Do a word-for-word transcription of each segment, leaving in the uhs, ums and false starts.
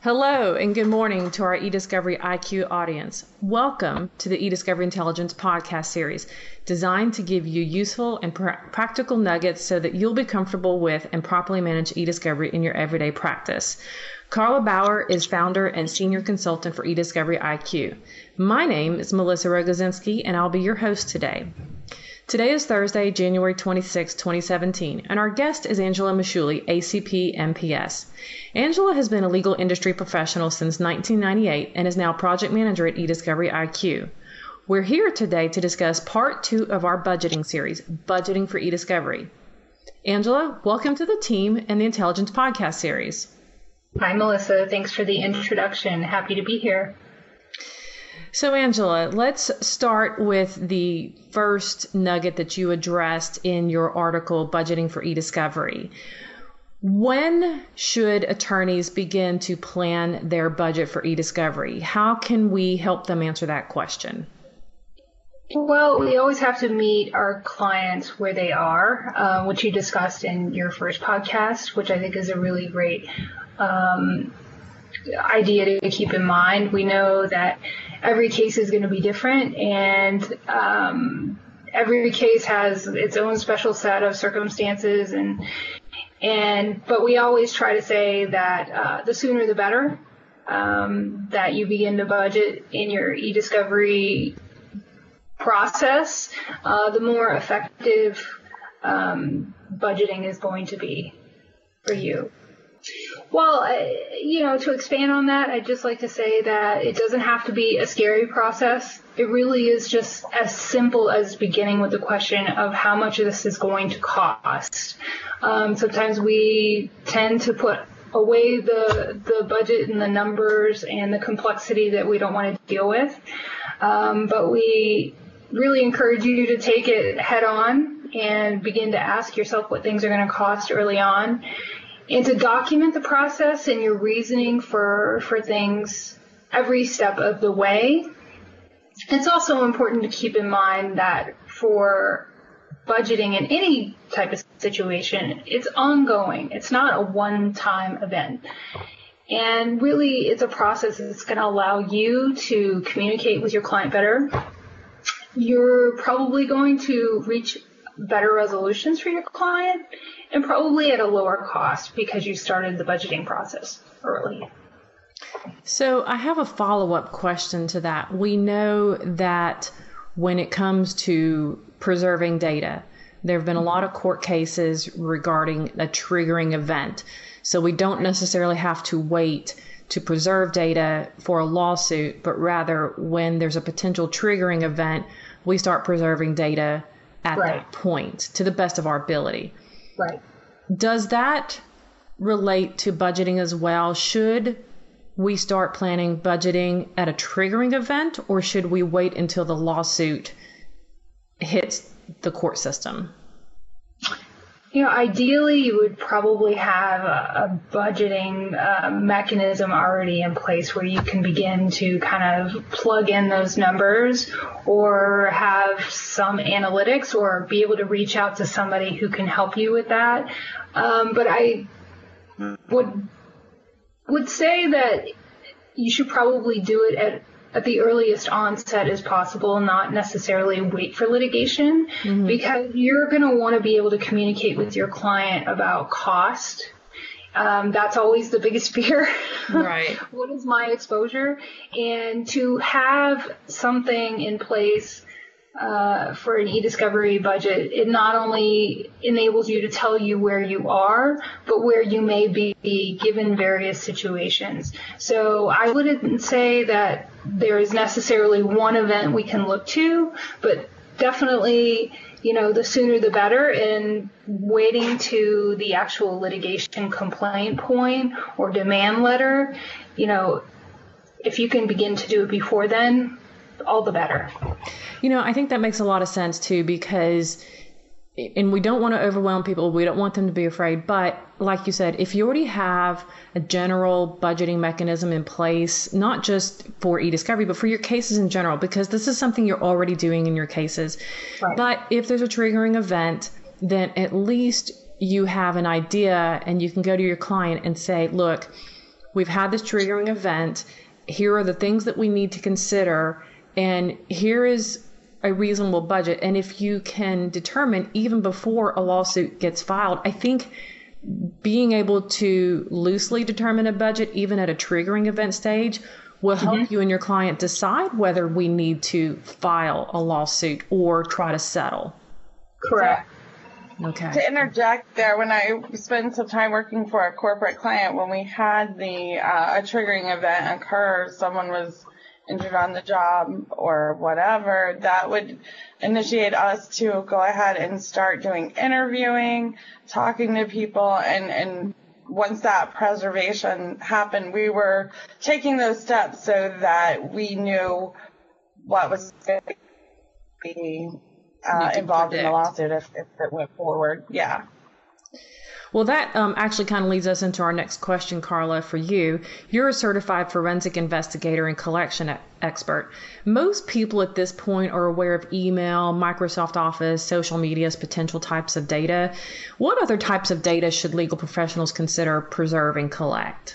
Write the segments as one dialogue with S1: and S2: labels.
S1: Hello and good morning to our eDiscovery I Q audience. Welcome to the eDiscovery Intelligence podcast series, designed to give you useful and pr- practical nuggets so that you'll be comfortable with and properly manage eDiscovery in your everyday practice. Carla Bauer is founder and senior consultant for eDiscovery I Q. My name is Melissa Rogozinski, and I'll be your host today. Today is Thursday, January twenty-sixth, twenty seventeen, and our guest is Angela Mashuli, A C P M P S. Angela has been a legal industry professional since nineteen ninety-eight and is now project manager at eDiscovery I Q. We're here today to discuss part two of our budgeting series, Budgeting for eDiscovery. Angela, welcome to the team and the Intelligence Podcast series.
S2: Hi, Melissa. Thanks for the introduction. Happy to be here.
S1: So, Angela, let's start with the first nugget that you addressed in your article, Budgeting for eDiscovery. When should attorneys begin to plan their budget for eDiscovery? How can we help them answer that question?
S2: Well, we always have to meet our clients where they are, uh, which you discussed in your first podcast, which I think is a really great um, idea to keep in mind. We know that every case is going to be different, and um, every case has its own special set of circumstances, and and but we always try to say that uh, the sooner the better, um, that you begin to budget in your eDiscovery process, uh, the more effective um, budgeting is going to be for you. Well, you know, to expand on that, I'd just like to say that it doesn't have to be a scary process. It really is just as simple as beginning with the question of how much of this is going to cost. Um, sometimes we tend to put away the the budget and the numbers and the complexity that we don't want to deal with. Um, but we really encourage you to take it head on and begin to ask yourself what things are going to cost early on, and to document the process and your reasoning for, for things every step of the way. It's also important to keep in mind that for budgeting in any type of situation, it's ongoing. It's not a one-time event. And really, it's a process that's going to allow you to communicate with your client better. You're probably going to reach better resolutions for your client, and probably at a lower cost because you started the budgeting process early.
S1: So I have a follow-up question to that. We know that when it comes to preserving data, there have been a lot of court cases regarding a triggering event. So we don't necessarily have to wait to preserve data for a lawsuit, but rather when there's a potential triggering event, we start preserving data at right. that point to the best of our ability.
S2: Right.
S1: Does that relate to budgeting as well? Should we start planning budgeting at a triggering event, or should we wait until the lawsuit hits the court system?
S2: You know, ideally, you would probably have a, a budgeting uh, mechanism already in place where you can begin to kind of plug in those numbers, or have some analytics, or be able to reach out to somebody who can help you with that. Um, but I would would say that you should probably do it at at the earliest onset as possible, not necessarily wait for litigation, mm-hmm. because you're going to want to be able to communicate with your client about cost. Um, that's always the biggest fear.
S1: Right.
S2: What is my exposure? And to have something in place uh, for an eDiscovery budget, it not only enables you to tell you where you are, but where you may be given various situations. So I wouldn't say that there is necessarily one event we can look to, but definitely, you know, the sooner the better, and waiting to the actual litigation complaint point or demand letter, you know, if you can begin to do it before then, all the better.
S1: You know, I think that makes a lot of sense too, because, and we don't want to overwhelm people. We don't want them to be afraid. But like you said, if you already have a general budgeting mechanism in place, not just for eDiscovery, but for your cases in general, because this is something you're already doing in your cases. Right. But if there's a triggering event, then at least you have an idea and you can go to your client and say, look, we've had this triggering event. Here are the things that we need to consider. And here is a reasonable budget. And if you can determine even before a lawsuit gets filed, I think being able to loosely determine a budget, even at a triggering event stage, will help mm-hmm. you and your client decide whether we need to file a lawsuit or try to settle.
S2: Correct.
S1: Okay.
S3: To interject there, when I spent some time working for a corporate client, when we had the uh, a triggering event occur, someone was injured on the job or whatever, that would initiate us to go ahead and start doing interviewing, talking to people, and, and once that preservation happened, we were taking those steps so that we knew what was going to be uh, involved predict. in the lawsuit if, if it went forward. Yeah.
S1: Well, that um, actually kind of leads us into our next question, Carla, for you. You're a certified forensic investigator and collection e- expert. Most people at this point are aware of email, Microsoft Office, social media as potential types of data. What other types of data should legal professionals consider, preserve, and collect?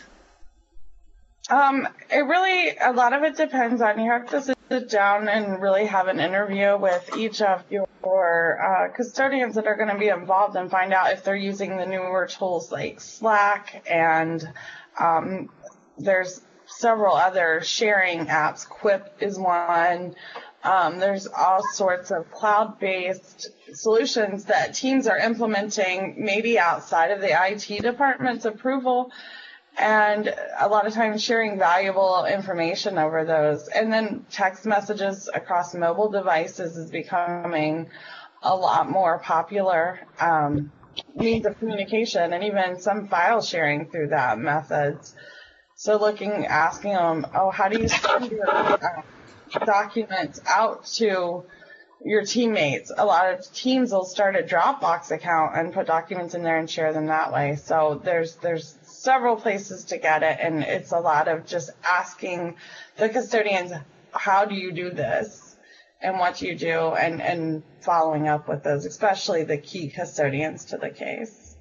S3: Um, it really, a lot of it depends on, you have to sit down and really have an interview with each of your uh, custodians that are going to be involved and find out if they're using the newer tools like Slack, and um, there's several other sharing apps. Quip is one. Um, there's all sorts of cloud-based solutions that teams are implementing maybe outside of the I T department's approval, and a lot of times sharing valuable information over those. And then text messages across mobile devices is becoming a lot more popular um, means of communication, and even some file sharing through that methods. So looking, asking them, oh, how do you send your uh, documents out to your teammates? A lot of teams will start a Dropbox account and put documents in there and share them that way. So there's there's several places to get it, and it's a lot of just asking the custodians, how do you do this and what do you do, and, and following up with those, especially the key custodians to the case.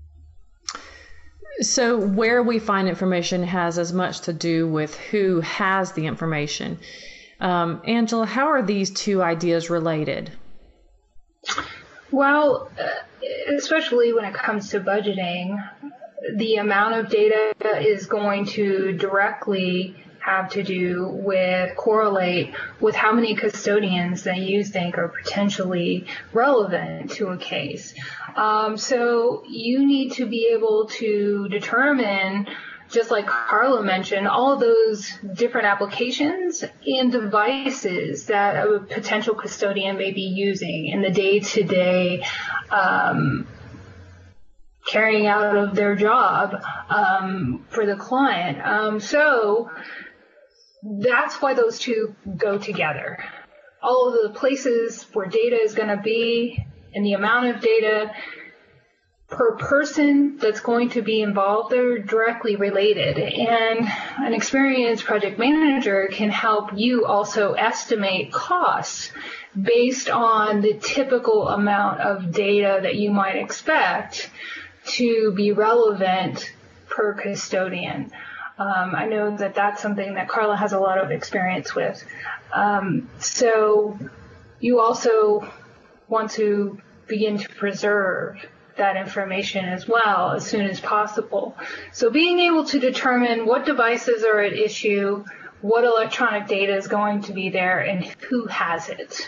S1: So where we find information has as much to do with who has the information. Um, Angela, how are these two ideas related?
S2: Well, especially when it comes to budgeting, the amount of data is going to directly have to do with, correlate with how many custodians that you think are potentially relevant to a case. Um, so you need to be able to determine, just like Carla mentioned, all of those different applications and devices that a potential custodian may be using in the day-to-day um, carrying out of their job um, for the client. Um, so that's why those two go together. All of the places where data is going to be and the amount of data per person that's going to be involved, they're directly related. And an experienced project manager can help you also estimate costs based on the typical amount of data that you might expect to be relevant per custodian. Um, I know that that's something that Carla has a lot of experience with. Um, so you also want to begin to preserve that information as well as soon as possible. So being able to determine what devices are at issue, what electronic data is going to be there, and who has it.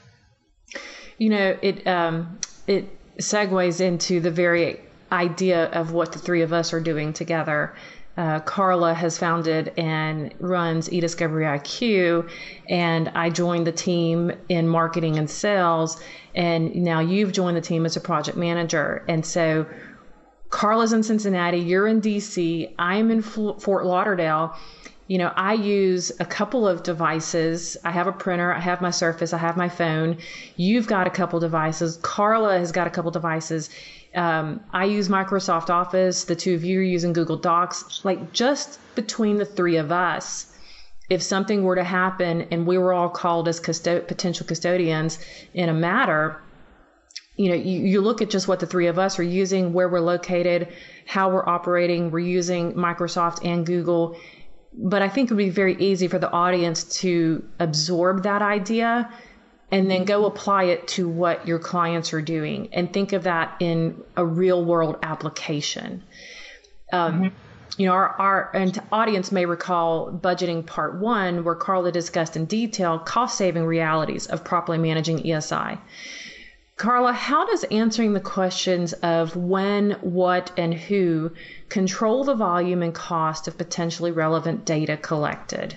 S1: You know, it um, it segues into the very idea of what the three of us are doing together. Uh, Carla has founded and runs eDiscovery I Q, and I joined the team in marketing and sales, and now you've joined the team as a project manager. And so Carla's in Cincinnati, you're in D C, I'm in F- Fort Lauderdale. You know, I use a couple of devices. I have a printer, I have my Surface, I have my phone. You've got a couple devices. Carla has got a couple devices. Um, I use Microsoft Office. The two of you are using Google Docs. Like, just between the three of us, if something were to happen and we were all called as custo- potential custodians in a matter, you know, you, you look at just what the three of us are using, where we're located, how we're operating. We're using Microsoft and Google. But I think it would be very easy for the audience to absorb that idea and then go apply it to what your clients are doing and think of that in a real world application. Um, mm-hmm. You know, our, our and audience may recall budgeting part one, where Carla discussed in detail cost saving realities of properly managing E S I. Carla, how does answering the questions of when, what, and who control the volume and cost of potentially relevant data collected?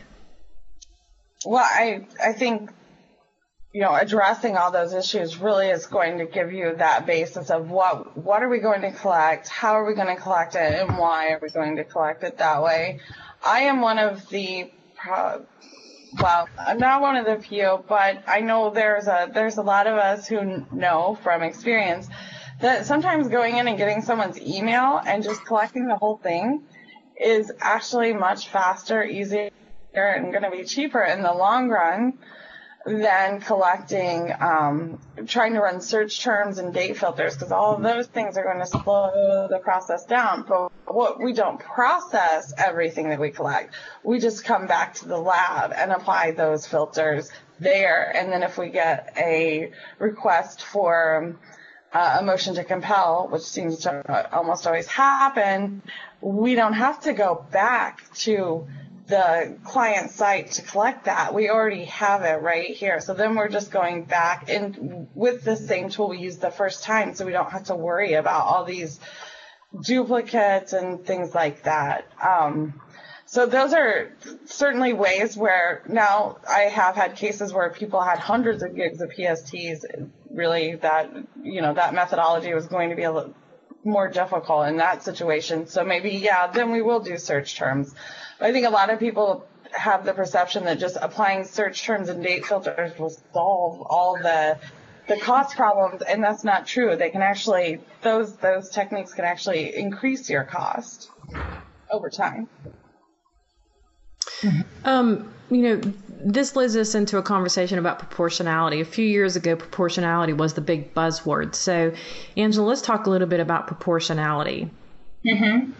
S3: Well, I I think, you know, addressing all those issues really is going to give you that basis of what what are we going to collect, how are we going to collect it, and why are we going to collect it that way. I am one of the pro- well, I'm not one of the few, but I know there's a there's a lot of us who know from experience that sometimes going in and getting someone's email and just collecting the whole thing is actually much faster, easier, and going to be cheaper in the long run than collecting, um, trying to run search terms and date filters, because all of those things are going to slow the process down. But what we don't process everything that we collect. We just come back to the lab and apply those filters there. And then if we get a request for uh, a motion to compel, which seems to almost always happen, we don't have to go back to the client site to collect that. We already have it right here. So then we're just going back in with the same tool we used the first time, so we don't have to worry about all these duplicates and things like that. Um, so those are certainly ways where now I have had cases where people had hundreds of gigs of P S Ts. Really, that, you know, that methodology was going to be a little more difficult in that situation. So maybe, yeah, then we will do search terms. I think a lot of people have the perception that just applying search terms and date filters will solve all the the cost problems, and that's not true. They can actually, those those techniques can actually increase your cost over time.
S1: Um, you know, this leads us into a conversation about proportionality. A few years ago, proportionality was the big buzzword. So, Angela, let's talk a little bit about proportionality.
S2: Mm-hmm.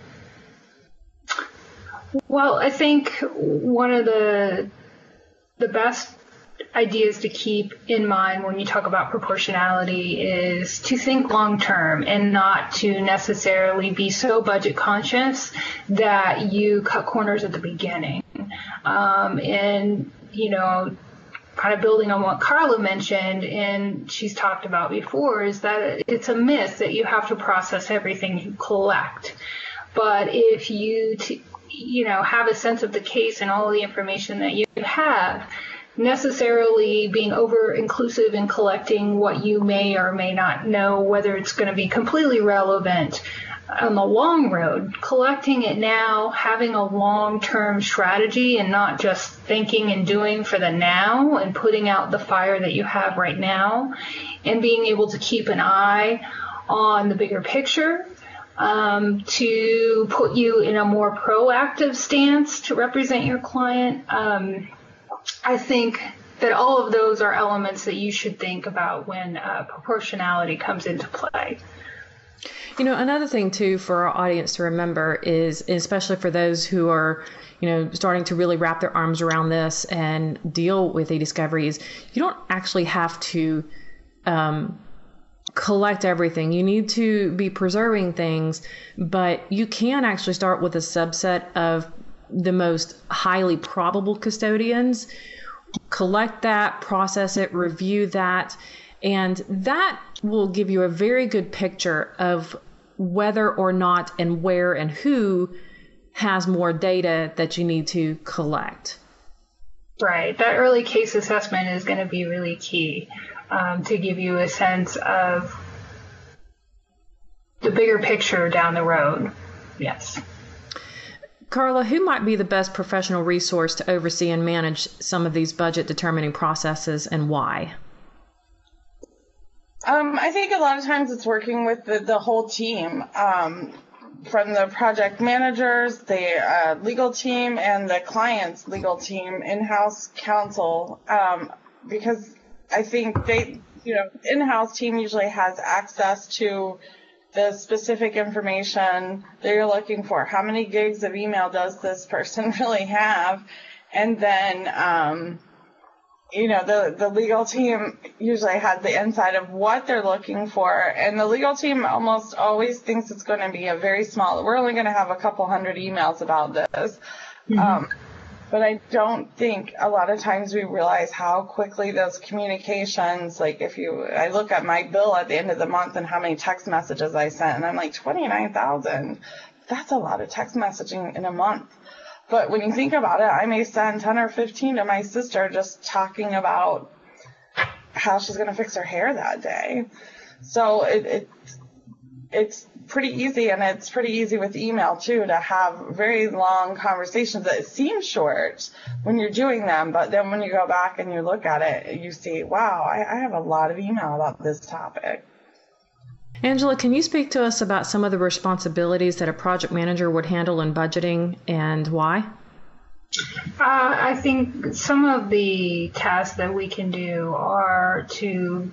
S2: Well, I think one of the the best ideas to keep in mind when you talk about proportionality is to think long term and not to necessarily be so budget conscious that you cut corners at the beginning. Um, and, you know, kind of building on what Carla mentioned and she's talked about before, is that it's a myth that you have to process everything you collect. But if you t- you know, have a sense of the case and all of the information that you have, necessarily being over inclusive in collecting what you may or may not know, whether it's going to be completely relevant on the long road, collecting it now, having a long-term strategy and not just thinking and doing for the now and putting out the fire that you have right now, and being able to keep an eye on the bigger picture. Um, to put you in a more proactive stance to represent your client. Um, I think that all of those are elements that you should think about when uh, proportionality comes into play.
S1: You know, another thing, too, for our audience to remember is, especially for those who are, you know, starting to really wrap their arms around this and deal with e-discovery, is you don't actually have to um, collect everything. You need to be preserving things, but you can actually start with a subset of the most highly probable custodians, collect that, process it, review that, and that will give you a very good picture of whether or not and where and who has more data that you need to collect.
S2: Right. That early case assessment is going to be really key. Um, to give you a sense of the bigger picture down the road. Yes.
S1: Carla, who might be the best professional resource to oversee and manage some of these budget determining processes, and why?
S3: Um, I think a lot of times it's working with the, the whole team, um, from the project managers, the uh, legal team, and the client's legal team, in-house counsel, um, because I think they you know, in-house team usually has access to the specific information that you're looking for. How many gigs of email does this person really have? And then, um, you know, the, the legal team usually has the insight of what they're looking for. And the legal team almost always thinks it's going to be a very small, we're only going to have a couple hundred emails about this. Mm-hmm. Um, but I don't think a lot of times we realize how quickly those communications, like if you, I look at my bill at the end of the month and how many text messages I sent, and I'm like twenty-nine thousand. That's a lot of text messaging in a month. But when you think about it, I may send ten or fifteen to my sister just talking about how she's going to fix her hair that day. So it, it it's pretty easy, and it's pretty easy with email too to have very long conversations that seem short when you're doing them, but then when you go back and you look at it, you see, wow, I, I have a lot of email about this topic.
S1: Angela, can you speak to us about some of the responsibilities that a project manager would handle in budgeting and why?
S2: Uh, I think some of the tasks that we can do are to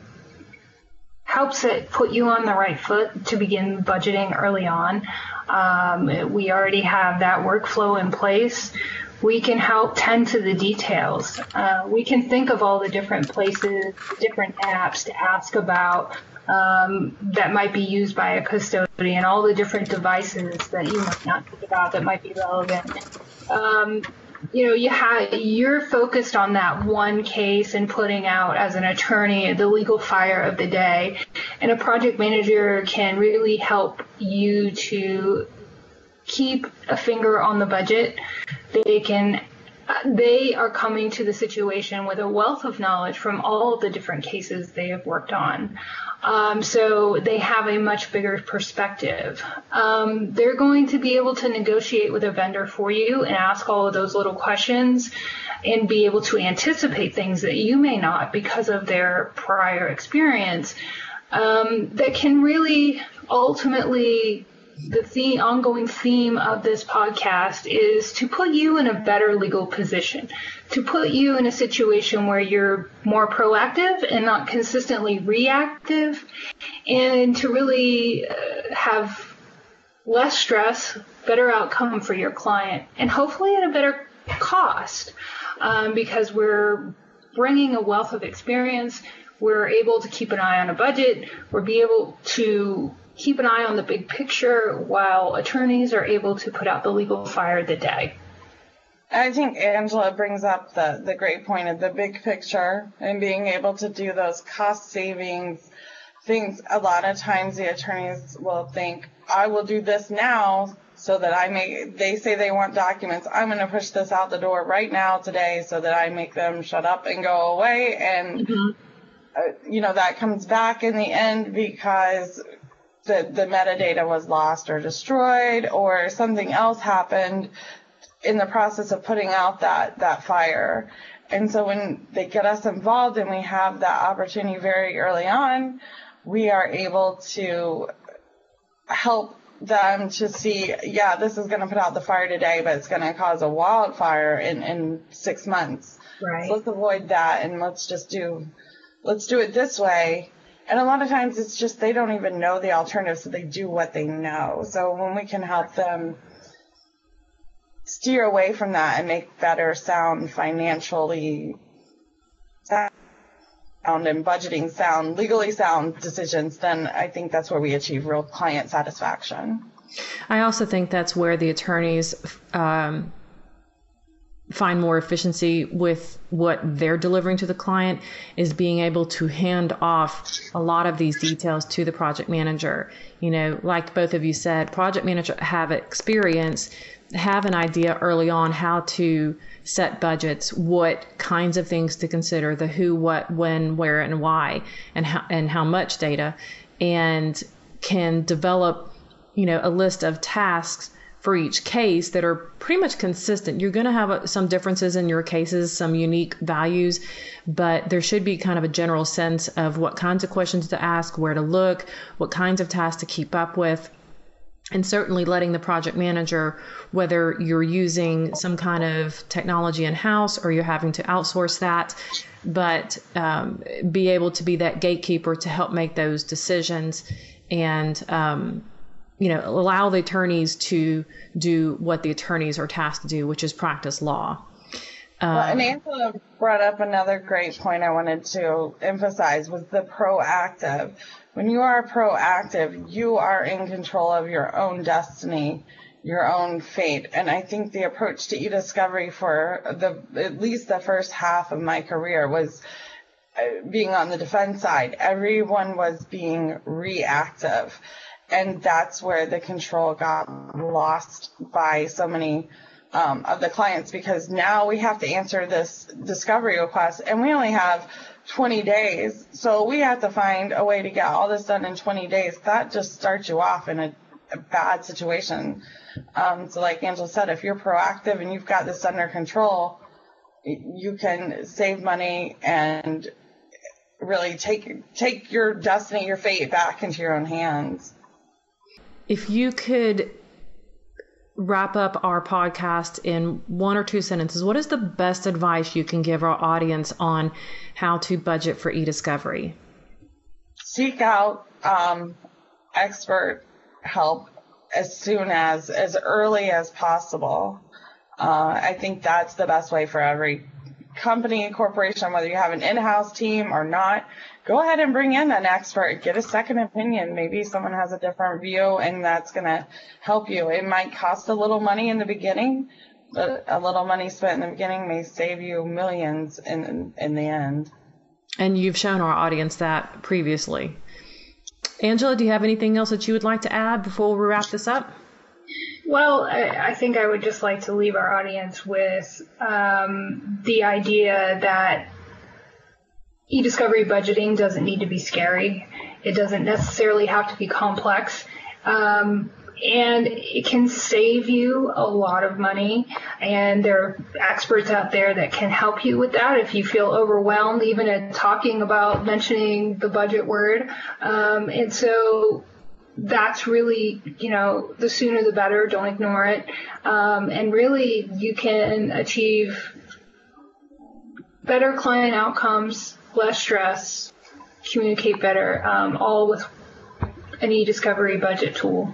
S2: help set, put you on the right foot to begin budgeting early on. Um, we already have that workflow in place. We can help tend to the details. Uh, we can think of all the different places, different apps to ask about um, that might be used by a custodian, all the different devices that you might not think about that might be relevant. Um, you know, you have, you're focused on that one case and putting out as an attorney the legal fire of the day, and a project manager can really help you to keep a finger on the budget. They can, they are coming to the situation with a wealth of knowledge from all of the different cases they have worked on. Um, so they have a much bigger perspective. Um, they're going to be able to negotiate with a vendor for you and ask all of those little questions and be able to anticipate things that you may not because of their prior experience. Um, that can really ultimately, the theme, ongoing theme of this podcast is to put you in a better legal position, to put you in a situation where you're more proactive and not consistently reactive, and to really uh, have less stress, better outcome for your client, and hopefully at a better cost, um, because we're bringing a wealth of experience. We're able to keep an eye on a budget. We're be able to keep an eye on the big picture while attorneys are able to put out the legal fire of the day.
S3: I think Angela brings up the, the great point of the big picture and being able to do those cost savings things. A lot of times the attorneys will think, I will do this now so that I make, they say they want documents. I'm going to push this out the door right now today so that I make them shut up and go away. And, mm-hmm. uh, you know, that comes back in the end because the, the metadata was lost or destroyed or something else happened in the process of putting out that, that fire. And so when they get us involved and we have that opportunity very early on, we are able to help them to see, yeah, this is going to put out the fire today, but it's going to cause a wildfire in, in six months.
S2: Right.
S3: So let's avoid that and let's just do, let's do it this way. And a lot of times it's just they don't even know the alternative, so they do what they know. So when we can help them steer away from that and make better sound financially sound and budgeting sound, legally sound decisions, then I think that's where we achieve real client satisfaction.
S1: I also think that's where the attorneys um, find more efficiency with what they're delivering to the client, is being able to hand off a lot of these details to the project manager. You know, like both of you said, project manager have experience, have an idea early on how to set budgets, what kinds of things to consider, the who, what, when, where, and why, and how, and how much data, and can develop, you know, a list of tasks for each case that are pretty much consistent. You're going to have some differences in your cases, some unique values, but there should be kind of a general sense of what kinds of questions to ask, where to look, what kinds of tasks to keep up with. And certainly letting the project manager, whether you're using some kind of technology in-house or you're having to outsource that, but um, be able to be that gatekeeper to help make those decisions and, um, you know, allow the attorneys to do what the attorneys are tasked to do, which is practice law. Um,
S3: well, and Angela brought up another great point I wanted to emphasize was the proactive. When you are proactive, you are in control of your own destiny, your own fate. And I think the approach to e-discovery for the at least the first half of my career was being on the defense side. Everyone was being reactive. And that's where the control got lost by so many um, of the clients, because now we have to answer this discovery request and we only have twenty days. So we have to find a way to get all this done in twenty days. That just starts you off in a, a bad situation. Um, so like Angela said, if you're proactive and you've got this under control, you can save money and really take take your destiny, your fate back into your own hands.
S1: If you could wrap up our podcast in one or two sentences, what is the best advice you can give our audience on how to budget for e-discovery?
S3: Seek out um, expert help as soon as, as early as possible. Uh, I think that's the best way for every company, corporation, whether you have an in-house team or not. Go ahead and bring in an expert, get a second opinion. Maybe someone has a different view and that's going to help you. It might cost a little money in the beginning, but a little money spent in the beginning may save you millions in in the end.
S1: And you've shown our audience that previously. Angela, do you have anything else that you would like to add before we wrap this up?
S2: Well, I, I think I would just like to leave our audience with um, the idea that e-discovery budgeting doesn't need to be scary. It doesn't necessarily have to be complex. Um, and it can save you a lot of money. And there are experts out there that can help you with that if you feel overwhelmed, even at talking about mentioning the budget word. Um, and so that's really, you know, the sooner the better. Don't ignore it. Um, and really, you can achieve better client outcomes, less stress, communicate better, um, all with an e-discovery budget tool.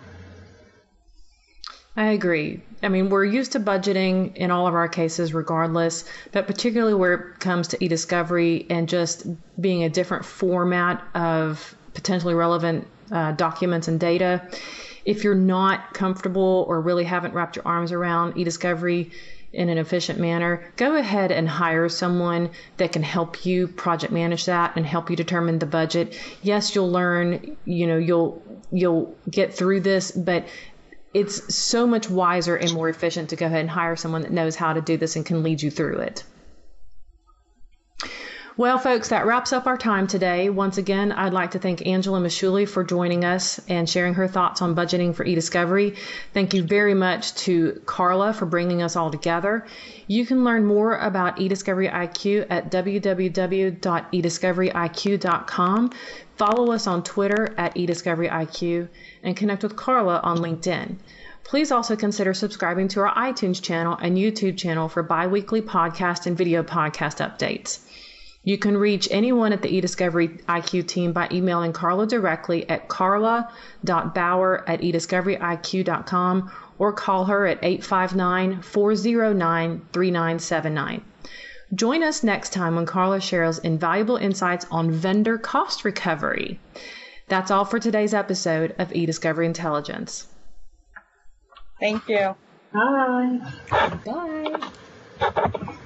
S1: I agree. I mean, we're used to budgeting in all of our cases regardless, but particularly where it comes to e-discovery and just being a different format of potentially relevant uh, documents and data. If you're not comfortable or really haven't wrapped your arms around e-discovery in an efficient manner, go ahead and hire someone that can help you project manage that and help you determine the budget. Yes, you'll learn, you know, you'll you'll get through this, but it's so much wiser and more efficient to go ahead and hire someone that knows how to do this and can lead you through it. Well, folks, that wraps up our time today. Once again, I'd like to thank Angela Mashuli for joining us and sharing her thoughts on budgeting for e-discovery. Thank you very much to Carla for bringing us all together. You can learn more about eDiscovery I Q at w w w dot e discovery i q dot com. Follow us on Twitter at eDiscovery I Q and connect with Carla on LinkedIn. Please also consider subscribing to our iTunes channel and YouTube channel for bi-weekly podcast and video podcast updates. You can reach anyone at the eDiscovery I Q team by emailing Carla directly at carla dot bauer at e discovery i q dot com or call her at eight five nine, four zero nine, three nine seven nine. Join us next time when Carla shares invaluable insights on vendor cost recovery. That's all for today's episode of eDiscovery Intelligence.
S3: Thank you.
S2: Bye.
S1: Bye.